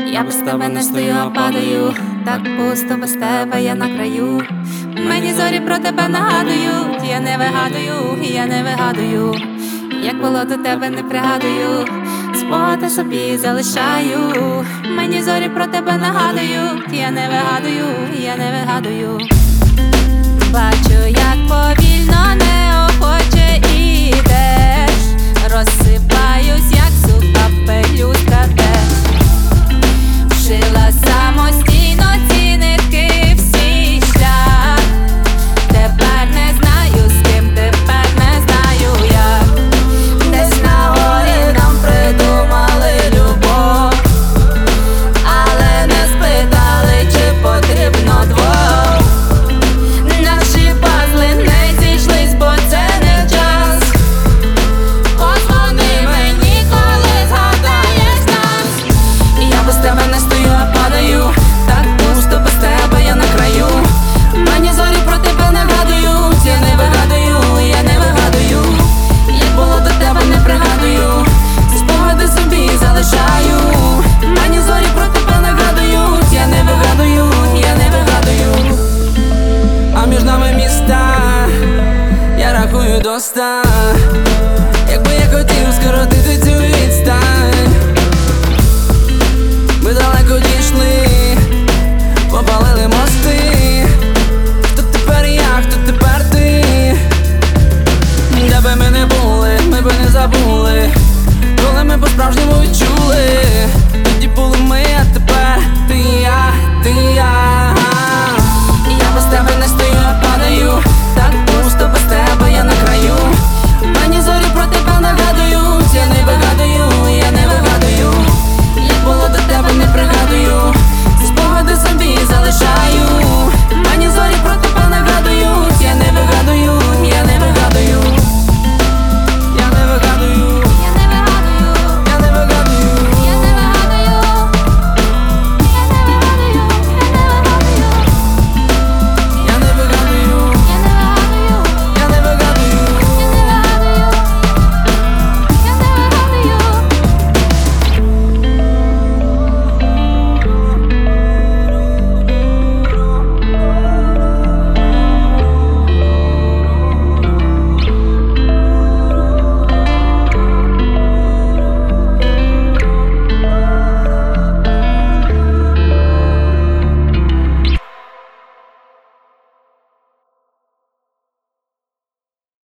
Я без тебе не стою, а падаю. Так пусто без тебе я на краю. Мені зорі про тебе нагадують. Я не вигадую, я не вигадую. Як було до тебе не пригадую. Спогади собі залишаю. Мені зорі про тебе нагадують. Я не вигадую, я не вигадую. Бачу, як повільно, неохоче ідеш. Розсипаюсь, як суха пелюстка теж. Вшила самостійно ці нитки всі шлях. Тепер не знаю з ким, тепер не знаю як. Десь на горі нам придумали любов, але не спитали, чи потрібно двох. Наші пазли не зійшлись, бо це не час. Позвони мені, коли згадаєш нас. Я без тебе не стою, а падаю. Так пусто без тебе я на краю. Мені зорі про тебе нагадують. Я не вигадую, я не вигадую. Як було до тебе не пригадую. Спогади собі залишаю. Мені зорі про тебе нагадують. Я не вигадую, я не вигадую. А між нами міста, я рахую до 100. Якби я хотів скоротити